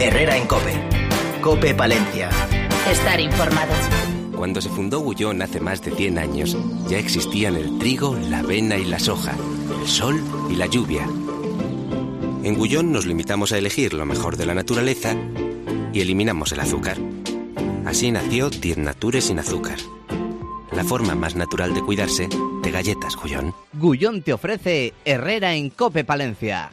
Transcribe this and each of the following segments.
Herrera en COPE. COPE Palencia. Estar informado. Cuando se fundó Gullón hace más de 100 años, ya existían el trigo, la avena y la soja, el sol y la lluvia. En Gullón nos limitamos a elegir lo mejor de la naturaleza y eliminamos el azúcar. Así nació 10 Natures sin azúcar. La forma más natural de cuidarse de galletas Gullón. Gullón te ofrece Herrera en COPE Palencia.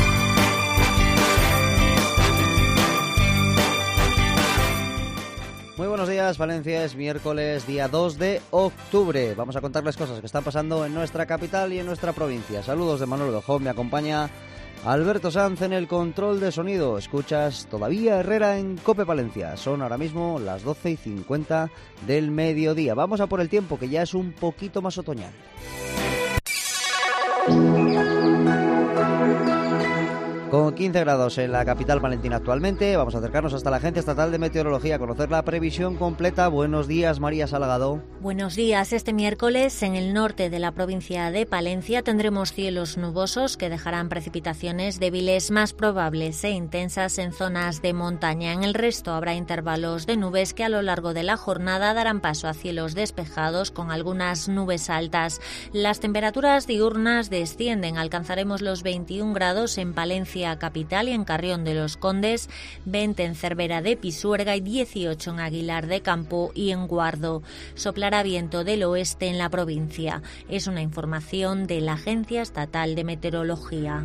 Muy buenos días, Valencia. Es miércoles, día 2 de octubre. Vamos a contarles cosas que están pasando en nuestra capital y en nuestra provincia. Saludos de Manuel Dojón, me acompaña Alberto Sanz en el control de sonido. Escuchas todavía Herrera en COPE Palencia. Son ahora mismo las 12:50 del mediodía. Vamos a por el tiempo, que ya es un poquito más otoñal. Con 15 grados en la capital palentina actualmente, vamos a acercarnos hasta la Agencia Estatal de Meteorología a conocer la previsión completa. Buenos días, María Salgado. Buenos días. Este miércoles en el norte de la provincia de Palencia tendremos cielos nubosos que dejarán precipitaciones débiles más probables e intensas en zonas de montaña. En el resto habrá intervalos de nubes que a lo largo de la jornada darán paso a cielos despejados con algunas nubes altas. Las temperaturas diurnas descienden. Alcanzaremos los 21 grados en Palencia capital y en Carrión de los Condes, 20 en Cervera de Pisuerga y 18 en Aguilar de Campo y en Guardo. Soplará viento del oeste en la provincia. Es una información de la Agencia Estatal de Meteorología.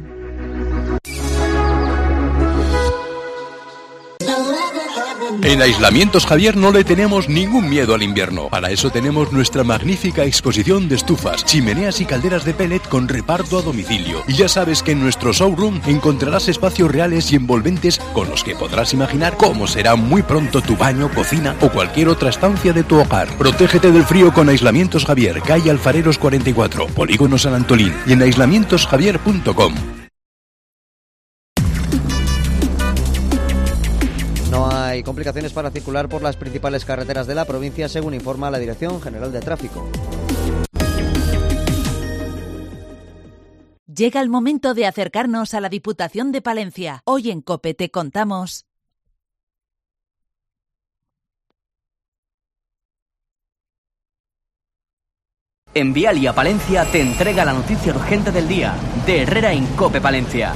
En Aislamientos Javier no le tenemos ningún miedo al invierno. Para eso tenemos nuestra magnífica exposición de estufas, chimeneas y calderas de pellet con reparto a domicilio. Y ya sabes que en nuestro showroom encontrarás espacios reales y envolventes con los que podrás imaginar cómo será muy pronto tu baño, cocina o cualquier otra estancia de tu hogar. Protégete del frío con Aislamientos Javier, calle Alfareros 44, Polígono San Antolín, y en aislamientosjavier.com. No hay complicaciones para circular por las principales carreteras de la provincia, según informa la Dirección General de Tráfico. Llega el momento de acercarnos a la Diputación de Palencia. Hoy en COPE te contamos. Envialia Palencia te entrega la noticia urgente del día de Herrera en COPE Palencia.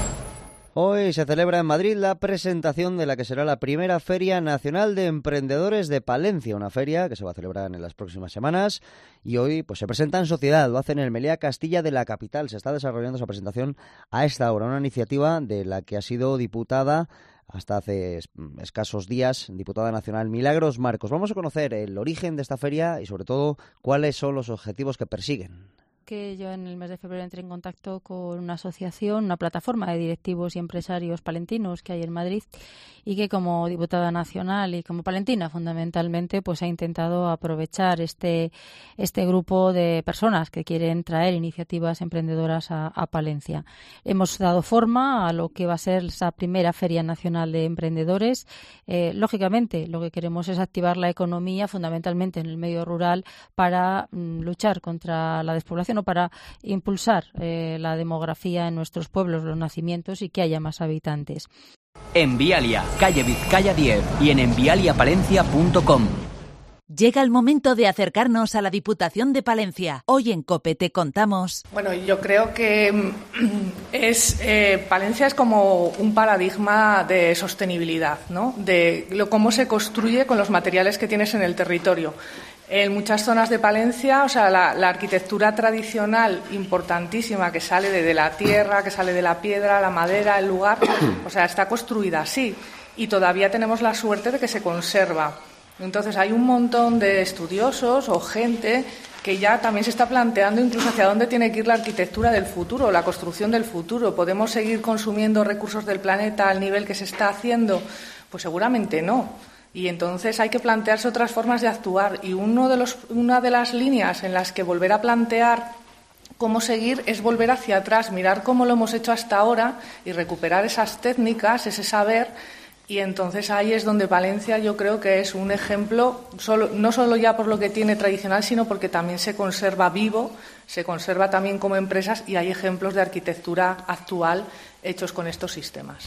Hoy se celebra en Madrid la presentación de la que será la primera Feria Nacional de Emprendedores de Palencia, una feria que se va a celebrar en las próximas semanas y hoy pues se presenta en sociedad, lo hacen en el Meliá Castilla de la capital. Se está desarrollando esa presentación a esta hora, una iniciativa de la que ha sido diputada hasta hace escasos días, diputada nacional Milagros Marcos. Vamos a conocer el origen de esta feria y sobre todo cuáles son los objetivos que persiguen. Que yo en el mes de febrero entré en contacto con una asociación, una plataforma de directivos y empresarios palentinos que hay en Madrid y que como diputada nacional y como palentina fundamentalmente pues ha intentado aprovechar este grupo de personas que quieren traer iniciativas emprendedoras a Palencia. Hemos dado forma a lo que va a ser esa primera Feria Nacional de Emprendedores. Lógicamente lo que queremos es activar la economía fundamentalmente en el medio rural para luchar contra la despoblación o para impulsar la demografía en nuestros pueblos, los nacimientos y que haya más habitantes. Envialia, calle Vizcaya 10 y en envialiapalencia.com. Llega el momento de acercarnos a la Diputación de Palencia. Hoy en COPE te contamos. Bueno, yo creo que Palencia es como un paradigma de sostenibilidad, ¿no? De cómo se construye con los materiales que tienes en el territorio. En muchas zonas de Palencia, o sea, la arquitectura tradicional importantísima que sale de la tierra, que sale de la piedra, la madera, el lugar, o sea, está construida así y todavía tenemos la suerte de que se conserva. Entonces hay un montón de estudiosos o gente que ya también se está planteando incluso hacia dónde tiene que ir la arquitectura del futuro, la construcción del futuro. ¿Podemos seguir consumiendo recursos del planeta al nivel que se está haciendo? Pues seguramente no. Y entonces hay que plantearse otras formas de actuar. Y una de las líneas en las que volver a plantear cómo seguir es volver hacia atrás, mirar cómo lo hemos hecho hasta ahora y recuperar esas técnicas, ese saber. Y entonces ahí es donde Palencia yo creo que es un ejemplo, no solo ya por lo que tiene tradicional, sino porque también se conserva vivo, se conserva también como empresas y hay ejemplos de arquitectura actual hechos con estos sistemas.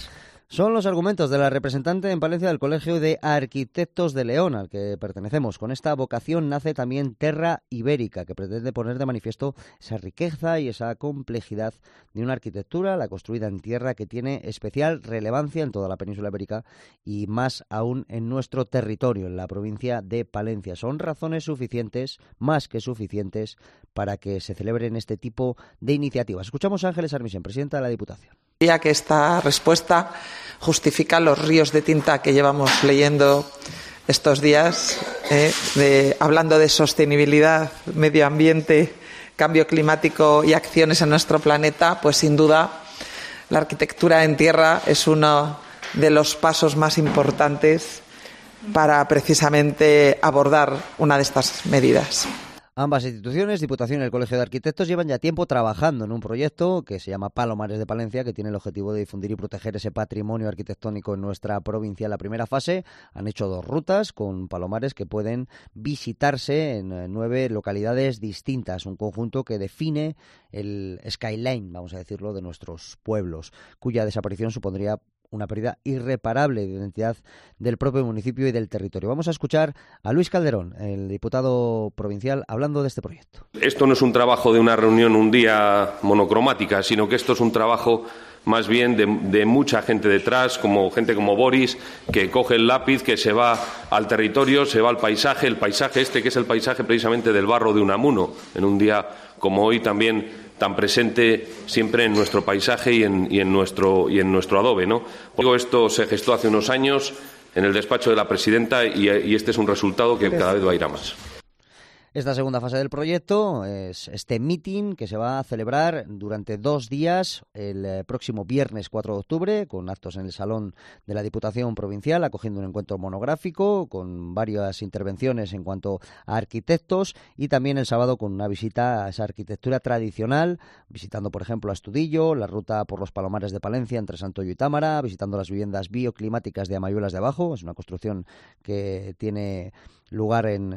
Son los argumentos de la representante en Palencia del Colegio de Arquitectos de León, al que pertenecemos. Con esta vocación nace también Terra Ibérica, que pretende poner de manifiesto esa riqueza y esa complejidad de una arquitectura, la construida en tierra, que tiene especial relevancia en toda la península ibérica y más aún en nuestro territorio, en la provincia de Palencia. Son razones suficientes, más que suficientes, para que se celebren este tipo de iniciativas. Escuchamos a Ángeles Armisen, presidenta de la Diputación. Ya que esta respuesta justifica los ríos de tinta que llevamos leyendo estos días, hablando de sostenibilidad, medio ambiente, cambio climático y acciones en nuestro planeta, pues sin duda la arquitectura en tierra es uno de los pasos más importantes para precisamente abordar una de estas medidas. Ambas instituciones, Diputación y el Colegio de Arquitectos, llevan ya tiempo trabajando en un proyecto que se llama Palomares de Palencia, que tiene el objetivo de difundir y proteger ese patrimonio arquitectónico en nuestra provincia. En la primera fase han hecho 2 rutas con palomares que pueden visitarse en 9 localidades distintas, un conjunto que define el skyline, vamos a decirlo, de nuestros pueblos, cuya desaparición supondría una pérdida irreparable de identidad del propio municipio y del territorio. Vamos a escuchar a Luis Calderón, el diputado provincial, hablando de este proyecto. Esto no es un trabajo de una reunión un día monocromática, sino que esto es un trabajo más bien de mucha gente detrás, como gente como Boris, que coge el lápiz, que se va al territorio, se va al paisaje, el paisaje este que es el paisaje precisamente del barro de Unamuno, en un día como hoy también tan presente siempre en nuestro paisaje y en nuestro adobe, ¿no? Esto se gestó hace unos años en el despacho de la presidenta y este es un resultado que cada vez va a ir a más. Esta segunda fase del proyecto es este meeting que se va a celebrar durante 2 días, el próximo viernes 4 de octubre, con actos en el Salón de la Diputación Provincial, acogiendo un encuentro monográfico con varias intervenciones en cuanto a arquitectos, y también el sábado con una visita a esa arquitectura tradicional, visitando, por ejemplo, Astudillo, la ruta por los Palomares de Palencia entre Santoyo y Támara, visitando las viviendas bioclimáticas de Amayuelas de Abajo. Es una construcción que tiene lugar en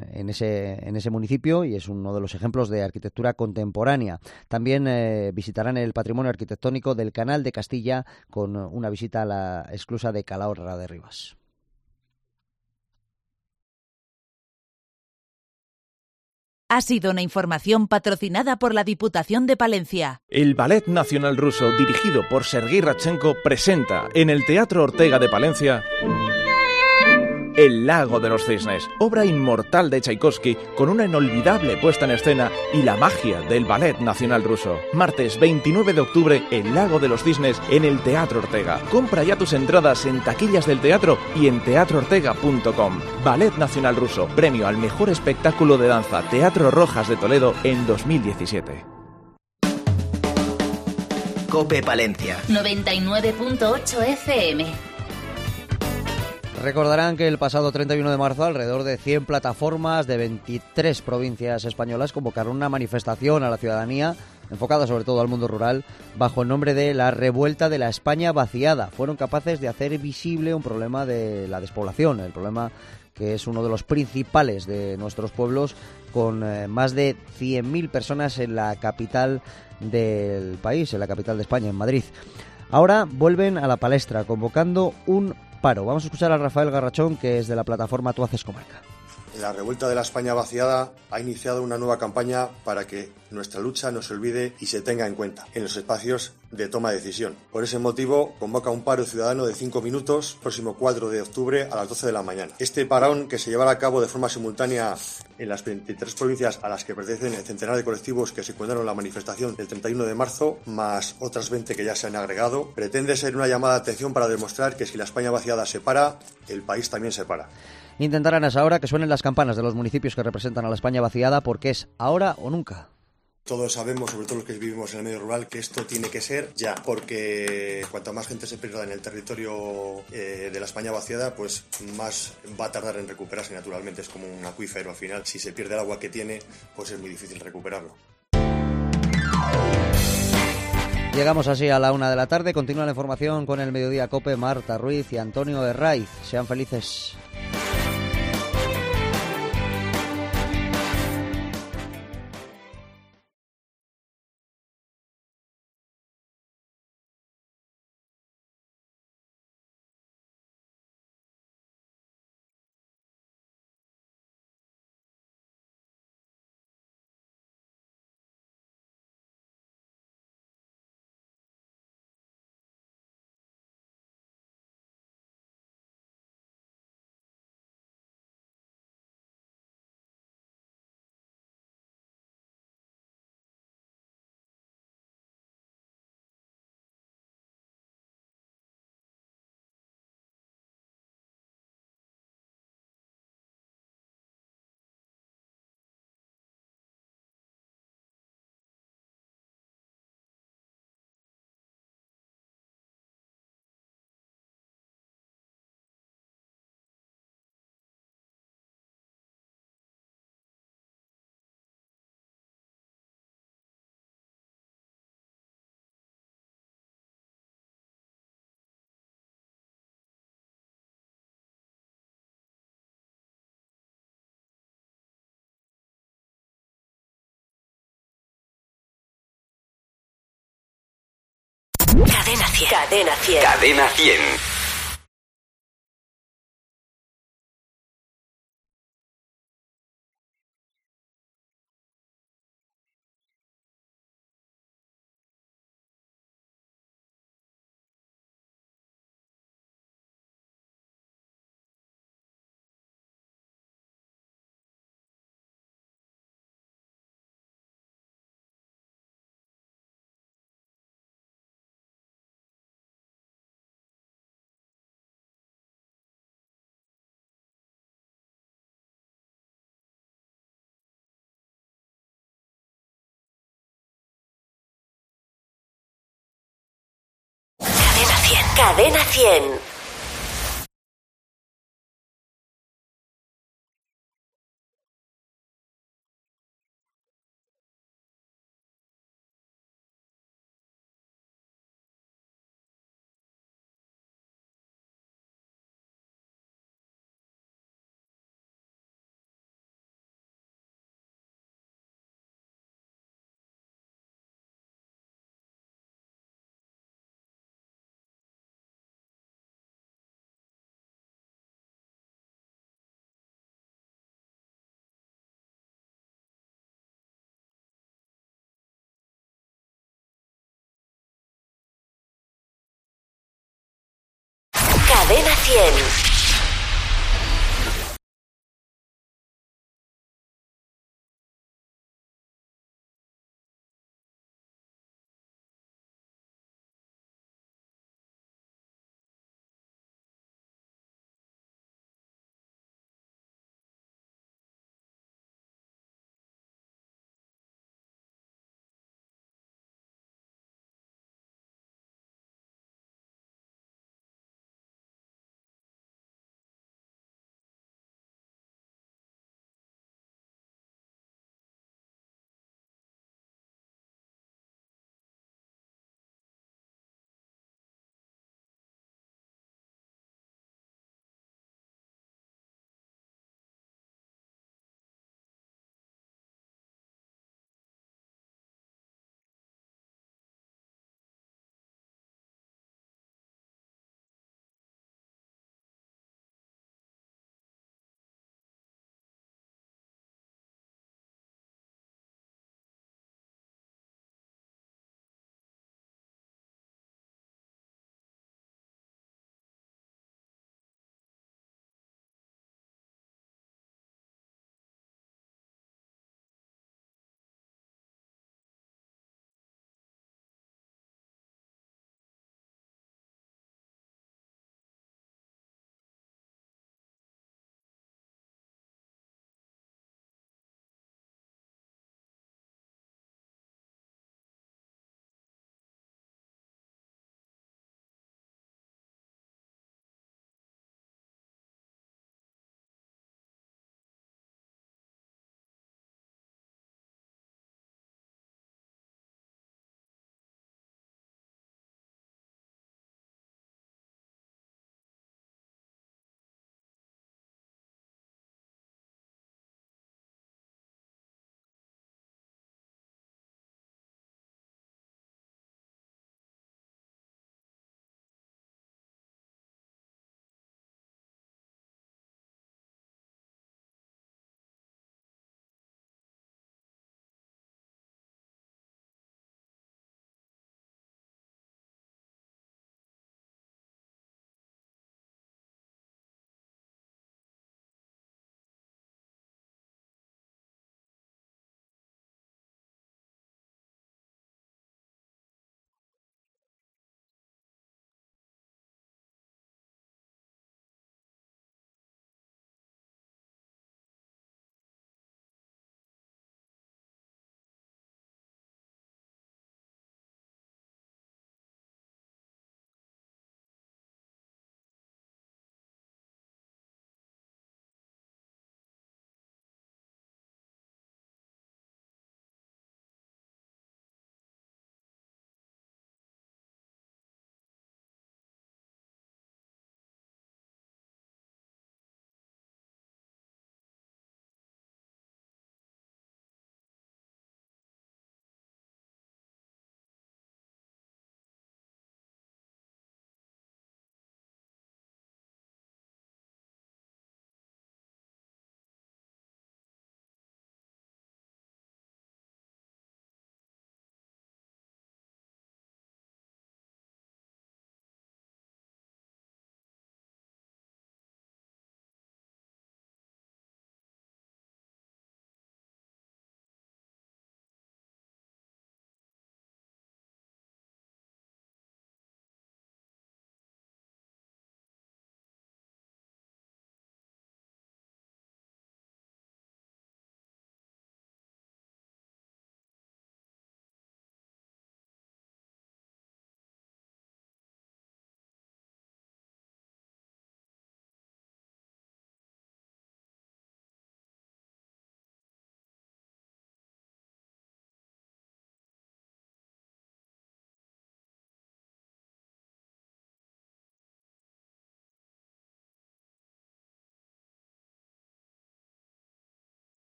ese municipio y es uno de los ejemplos de arquitectura contemporánea. También visitarán el patrimonio arquitectónico del Canal de Castilla con una visita a la esclusa de Calahorra de Rivas. Ha sido una información patrocinada por la Diputación de Palencia. El Ballet Nacional Ruso, dirigido por Sergei Radchenko, presenta en el Teatro Ortega de Palencia El Lago de los Cisnes, obra inmortal de Tchaikovsky con una inolvidable puesta en escena y la magia del Ballet Nacional Ruso. Martes 29 de octubre, El Lago de los Cisnes en el Teatro Ortega. Compra ya tus entradas en taquillas del teatro y en teatroortega.com. Ballet Nacional Ruso, premio al mejor espectáculo de danza Teatro Rojas de Toledo en 2017. COPE Palencia 99.8 FM. Recordarán que el pasado 31 de marzo alrededor de 100 plataformas de 23 provincias españolas convocaron una manifestación a la ciudadanía enfocada sobre todo al mundo rural bajo el nombre de la Revuelta de la España Vaciada. Fueron capaces de hacer visible un problema de la despoblación, el problema que es uno de los principales de nuestros pueblos, con más de 100.000 personas en la capital del país, en la capital de España, en Madrid. Ahora vuelven a la palestra convocando un paro. Vamos a escuchar a Rafael Garrachón, que es de la plataforma Tú Haces Comarca. La Revuelta de la España Vaciada ha iniciado una nueva campaña para que nuestra lucha no se olvide y se tenga en cuenta en los espacios de toma de decisión. Por ese motivo, convoca un paro ciudadano de 5 minutos, próximo 4 de octubre a las 12 de la mañana. Este parón, que se llevará a cabo de forma simultánea en las 23 provincias a las que pertenecen el centenar de colectivos que se encontraron en la manifestación del 31 de marzo, más otras 20 que ya se han agregado, pretende ser una llamada de atención para demostrar que si la España vaciada se para, el país también se para. Intentarán hasta ahora que suenen las campanas de los municipios que representan a la España vaciada, porque es ahora o nunca. Todos sabemos, sobre todo los que vivimos en el medio rural, que esto tiene que ser ya, porque cuanta más gente se pierda en el territorio de la España vaciada, pues más va a tardar en recuperarse naturalmente. Es como un acuífero al final. Si se pierde el agua que tiene, pues es muy difícil recuperarlo. Llegamos así a la 1 de la tarde. Continúa la información con el Mediodía COPE, Marta Ruiz y Antonio Herraiz. Sean felices. Cadena 100. Cadena 100. Cadena 100. Cadena 100. Cadena 100.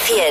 100.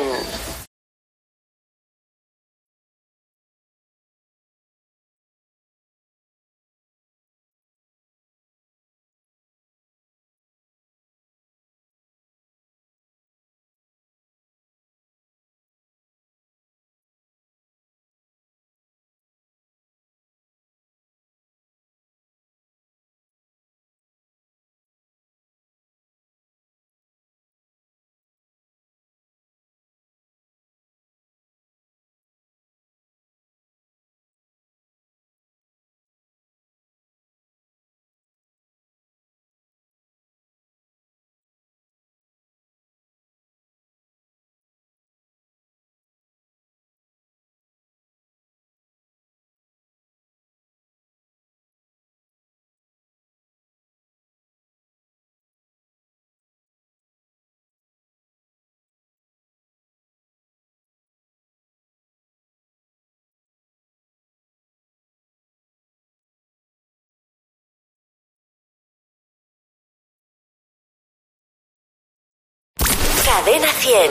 Cadena 100.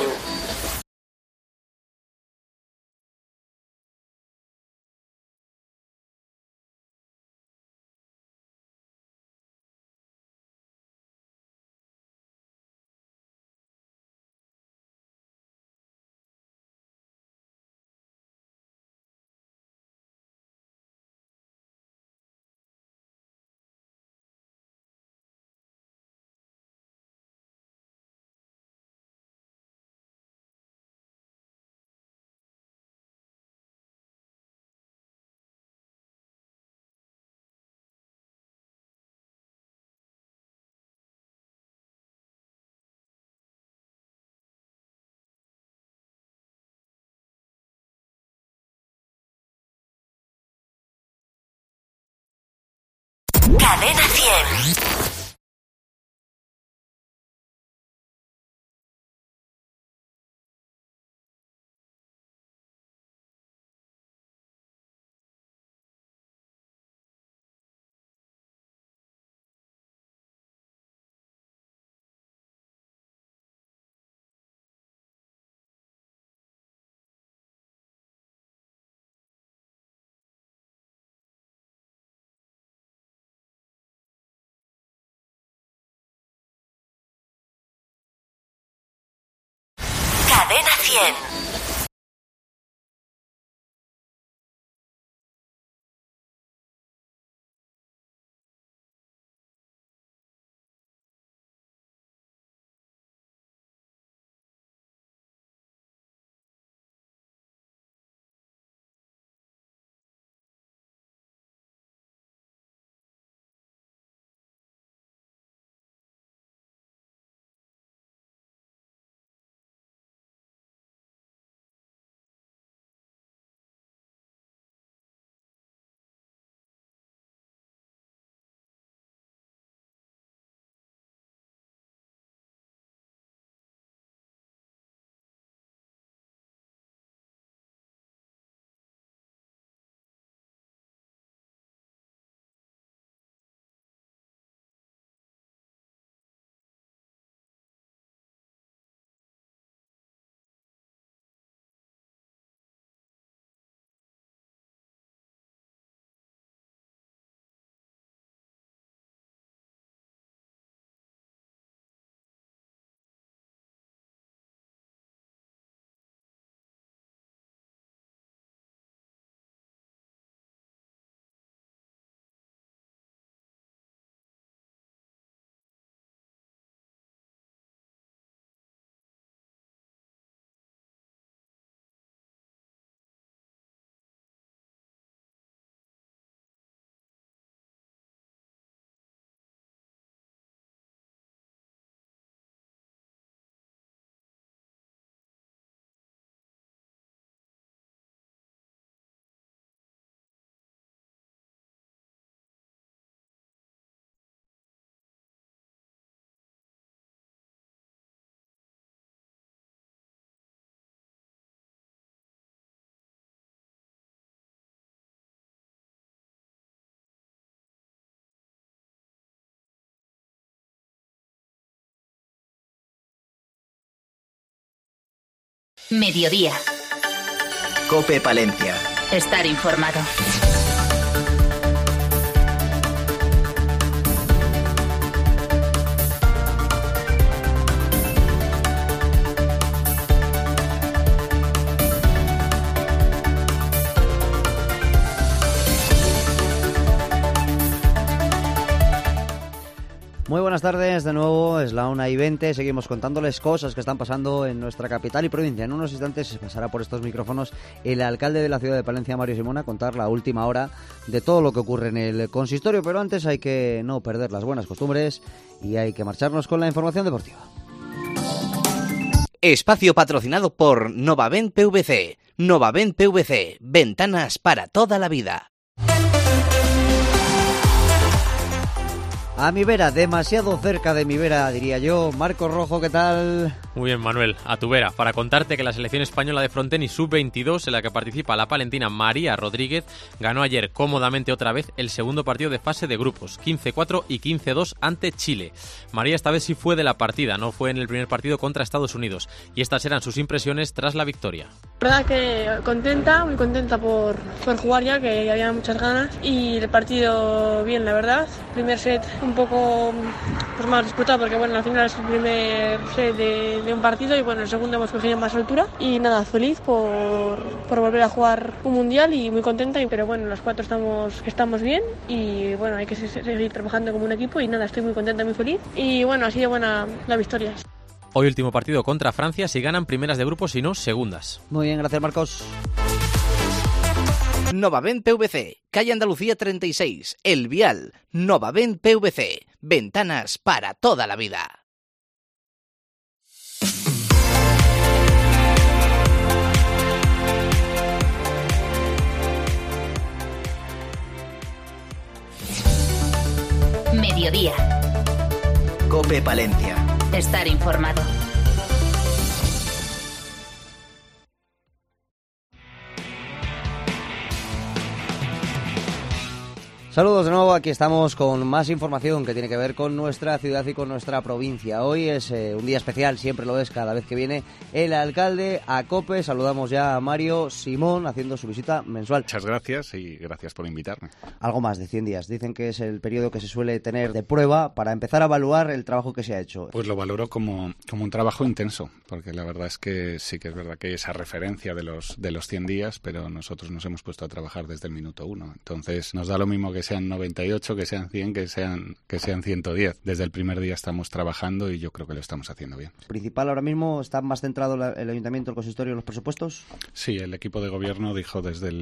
Cadena 100. Cadena 100. Mediodía. COPE Palencia. Estar informado. Muy buenas tardes, de nuevo es la 1:20, seguimos contándoles cosas que están pasando en nuestra capital y provincia. En unos instantes se pasará por estos micrófonos el alcalde de la ciudad de Palencia, Mario Simón, a contar la última hora de todo lo que ocurre en el consistorio, pero antes hay que no perder las buenas costumbres y hay que marcharnos con la información deportiva. Espacio patrocinado por Novavent PVC. Novavent PVC, ventanas para toda la vida. A mi vera, demasiado cerca de mi vera, diría yo. Marcos Rojo, ¿qué tal? Muy bien, Manuel, a tu vera, para contarte que la selección española de frontenis sub-22, en la que participa la palentina María Rodríguez, ganó ayer cómodamente otra vez el segundo partido de fase de grupos, 15-4 y 15-2 ante Chile. María esta vez sí fue de la partida, no fue en el primer partido contra Estados Unidos, y estas eran sus impresiones tras la victoria. La verdad que contenta, muy contenta por jugar ya, que había muchas ganas, y el partido bien, la verdad. Primer set un poco más disputado, porque bueno, al final es el primer set de un partido, y bueno, el segundo hemos cogido más altura, y nada, feliz por volver a jugar un mundial y muy contenta, pero bueno, los cuatro estamos bien, y bueno, hay que seguir trabajando como un equipo, y nada, estoy muy contenta, muy feliz, y bueno, ha sido buena la victoria. Hoy último partido contra Francia, si ganan primeras de grupo, si no, segundas. Muy bien, gracias Marcos. Novavent PVC, calle Andalucía 36, El Vial. Novavent PVC, ventanas para toda la vida. Mediodía. COPE Palencia. Estar informado. Saludos de nuevo, aquí estamos con más información que tiene que ver con nuestra ciudad y con nuestra provincia. Hoy es un día especial, siempre lo es cada vez que viene el alcalde a COPE. Saludamos ya a Mario Simón haciendo su visita mensual. Muchas gracias y gracias por invitarme. Algo más de 100 días. Dicen que es el periodo que se suele tener de prueba para empezar a evaluar el trabajo que se ha hecho. Pues lo valoro como un trabajo intenso, porque la verdad es que sí que es verdad que hay esa referencia de los 100 días, pero nosotros nos hemos puesto a trabajar desde el minuto 1. Entonces nos da lo mismo que sean 98, que sean 100, que sean 110. Desde el primer día estamos trabajando y yo creo que lo estamos haciendo bien. ¿Principal ahora mismo está más centrado el ayuntamiento, el consistorio, en los presupuestos? Sí, el equipo de gobierno dijo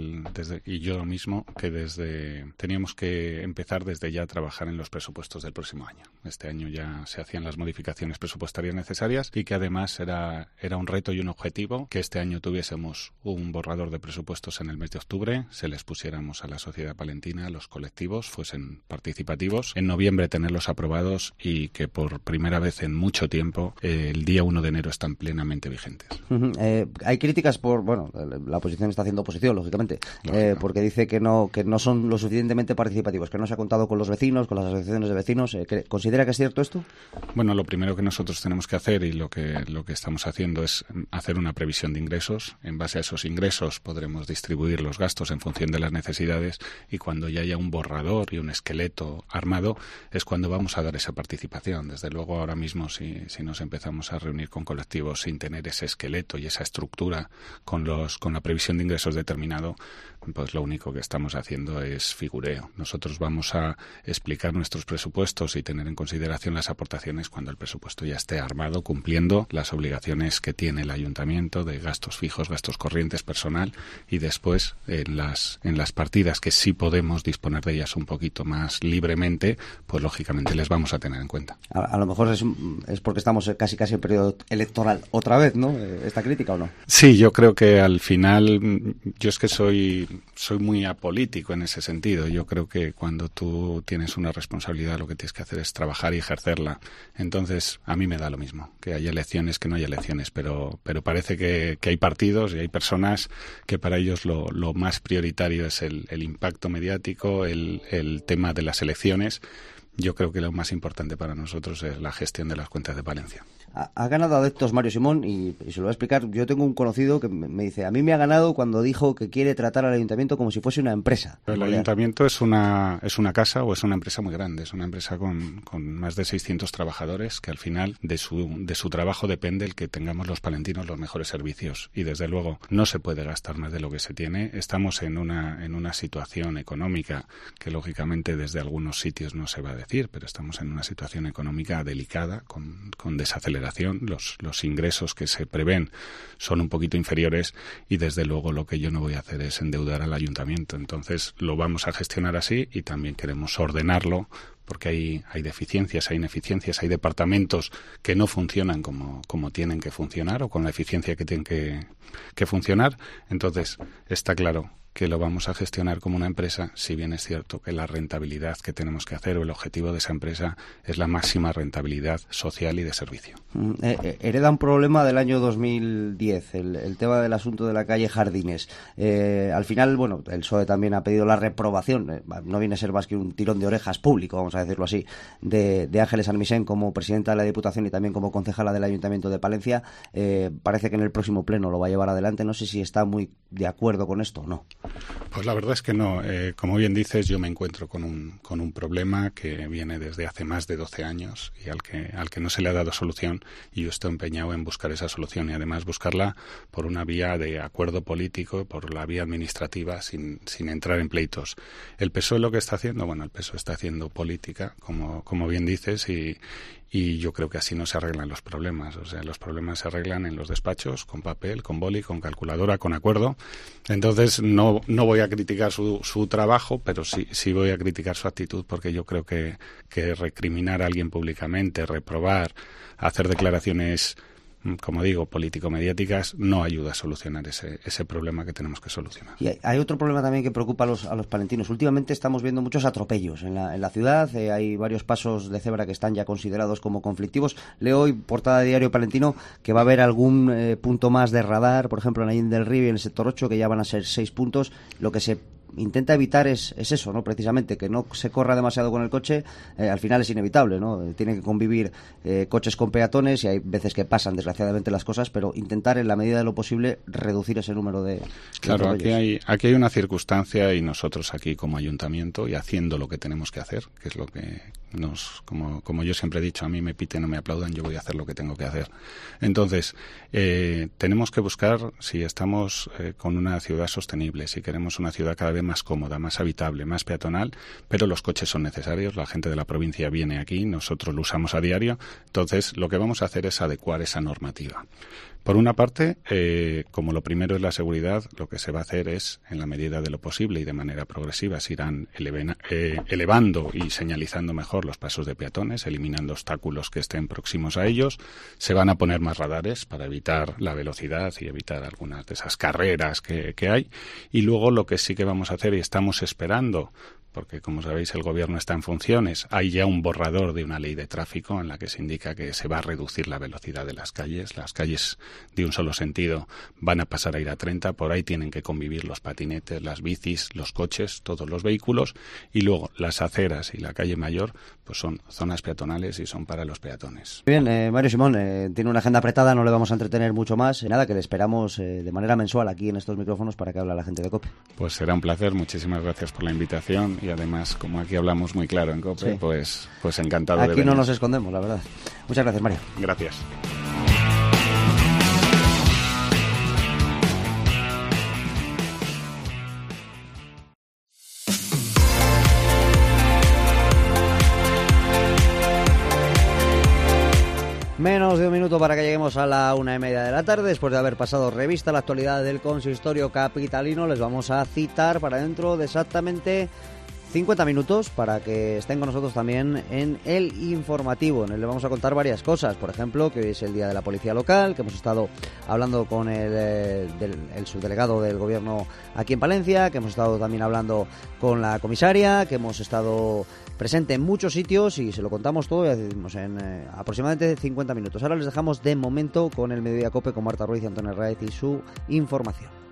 y yo mismo que teníamos que empezar desde ya a trabajar en los presupuestos del próximo año. Este año ya se hacían las modificaciones presupuestarias necesarias y que además era un reto y un objetivo que este año tuviésemos un borrador de presupuestos en el mes de octubre, se les pusiéramos a la sociedad palentina, a los colectivos, fuesen participativos, en noviembre tenerlos aprobados y que por primera vez en mucho tiempo el día 1 de enero están plenamente vigentes. Hay críticas la oposición está haciendo oposición, lógicamente, porque dice que no son lo suficientemente participativos, que no se ha contado con los vecinos, con las asociaciones de vecinos. ¿Considera que es cierto esto? Bueno, lo primero que nosotros tenemos que hacer y lo que estamos haciendo es hacer una previsión de ingresos. En base a esos ingresos podremos distribuir los gastos en función de las necesidades y cuando ya haya un borrador y un esqueleto armado es cuando vamos a dar esa participación. Desde luego ahora mismo si nos empezamos a reunir con colectivos sin tener ese esqueleto y esa estructura con la previsión de ingresos determinado, pues lo único que estamos haciendo es figureo. Nosotros vamos a explicar nuestros presupuestos y tener en consideración las aportaciones cuando el presupuesto ya esté armado, cumpliendo las obligaciones que tiene el ayuntamiento de gastos fijos, gastos corrientes, personal, y después en las partidas que sí podemos disponer de ellas un poquito más libremente, pues lógicamente les vamos a tener en cuenta. A lo mejor es porque estamos casi en periodo electoral otra vez, ¿no? ¿Esta crítica o no? Sí, yo creo que al final, yo es que soy muy apolítico en ese sentido. Yo creo que cuando tú tienes una responsabilidad lo que tienes que hacer es trabajar y ejercerla. Entonces, a mí me da lo mismo, que haya elecciones, que no haya elecciones, pero parece que hay partidos y hay personas que para ellos lo más prioritario es el impacto mediático, el tema de las elecciones. Yo creo que lo más importante para nosotros es la gestión de las cuentas de Palencia. Ha ganado adeptos Mario Simón y se lo voy a explicar. Yo tengo un conocido que me dice, a mí me ha ganado cuando dijo que quiere tratar al ayuntamiento como si fuese una empresa. El ayuntamiento es una casa o es una empresa muy grande, es una empresa con más de 600 trabajadores que al final de su trabajo depende el que tengamos los palentinos los mejores servicios y desde luego no se puede gastar más de lo que se tiene. Estamos en una situación económica que lógicamente desde algunos sitios no se va a decir, pero estamos en una situación económica delicada con desaceleración. Los ingresos que se prevén son un poquito inferiores y desde luego lo que yo no voy a hacer es endeudar al ayuntamiento. Entonces lo vamos a gestionar así y también queremos ordenarlo porque hay deficiencias, hay ineficiencias, hay departamentos que no funcionan como tienen que funcionar o con la eficiencia que tienen que funcionar. Entonces está claro que lo vamos a gestionar como una empresa, si bien es cierto que la rentabilidad que tenemos que hacer o el objetivo de esa empresa es la máxima rentabilidad social y de servicio. Hereda un problema del año 2010, el tema del asunto de la calle Jardines. Al final, bueno, el PSOE también ha pedido la reprobación, no viene a ser más que un tirón de orejas público, vamos a decirlo así, de Ángeles Armisen como presidenta de la Diputación y también como concejala del Ayuntamiento de Palencia. Parece que en el próximo pleno lo va a llevar adelante. No sé si está muy de acuerdo con esto o no. Pues la verdad es que no. Como bien dices, yo me encuentro con un problema que viene desde hace más de 12 años y al que no se le ha dado solución, y yo estoy empeñado en buscar esa solución y además buscarla por una vía de acuerdo político, por la vía administrativa, sin entrar en pleitos. El PSOE lo que está haciendo, bueno, el PSOE está haciendo política, como bien dices, y yo creo que así no se arreglan los problemas. O sea, los problemas se arreglan en los despachos, con papel, con boli, con calculadora, con acuerdo. Entonces, no voy a criticar su trabajo, pero sí voy a criticar su actitud, porque yo creo que recriminar a alguien públicamente, reprobar, hacer declaraciones, como digo, político-mediáticas, no ayuda a solucionar ese problema que tenemos que solucionar. Y hay otro problema también que preocupa a los palentinos. Últimamente estamos viendo muchos atropellos en la ciudad. Hay varios pasos de cebra que están ya considerados como conflictivos. Leo hoy, portada de Diario Palentino, que va a haber algún punto más de radar, por ejemplo en Allín del Río y en el sector 8, que ya van a ser 6 puntos. Lo que se intenta evitar es eso, ¿no? Precisamente que no se corra demasiado con el coche. Al final es inevitable, ¿no? Tienen que convivir coches con peatones y hay veces que pasan desgraciadamente las cosas, pero intentar en la medida de lo posible reducir ese número de Claro, aquí hay una circunstancia y nosotros aquí como ayuntamiento y haciendo lo que tenemos que hacer, que es lo que como yo siempre he dicho, a mí me piten o me aplaudan, yo voy a hacer lo que tengo que hacer. Entonces, tenemos que buscar, si estamos con una ciudad sostenible, si queremos una ciudad cada vez más cómoda, más habitable, más peatonal, pero los coches son necesarios, la gente de la provincia viene aquí, nosotros lo usamos a diario, entonces lo que vamos a hacer es adecuar esa normativa. Por una parte, como lo primero es la seguridad, lo que se va a hacer es, en la medida de lo posible y de manera progresiva, se irán elevando y señalizando mejor los pasos de peatones, eliminando obstáculos que estén próximos a ellos. Se van a poner más radares para evitar la velocidad y evitar algunas de esas carreras que hay. Y luego lo que sí que vamos a hacer y estamos esperando, porque como sabéis el gobierno está en funciones, hay ya un borrador de una ley de tráfico en la que se indica que se va a reducir la velocidad de las calles de un solo sentido van a pasar a ir a 30, por ahí tienen que convivir los patinetes, las bicis, los coches, todos los vehículos, y luego las aceras y la calle mayor pues son zonas peatonales y son para los peatones. Bien, Mario Simón, tiene una agenda apretada, no le vamos a entretener mucho más, nada, que le esperamos de manera mensual aquí en estos micrófonos para que hable la gente de COPE. Pues será un placer, muchísimas gracias por la invitación. Y además, como aquí hablamos muy claro en COPE, sí, pues encantado de venir. Aquí no nos escondemos, la verdad. Muchas gracias, Mario. Gracias. Menos de un minuto para que lleguemos a la 1:30 de la tarde. Después de haber pasado revista a la actualidad del consistorio capitalino, les vamos a citar para dentro de exactamente 50 minutos para que estén con nosotros también en el informativo. En el le vamos a contar varias cosas, por ejemplo, que hoy es el día de la policía local, que hemos estado hablando con el subdelegado del gobierno aquí en Palencia, que hemos estado también hablando con la comisaria, que hemos estado presente en muchos sitios y se lo contamos todo, ya decimos, en aproximadamente 50 minutos. Ahora les dejamos de momento con el Mediodía Cope, con Marta Ruiz y Antonio Raez y su información.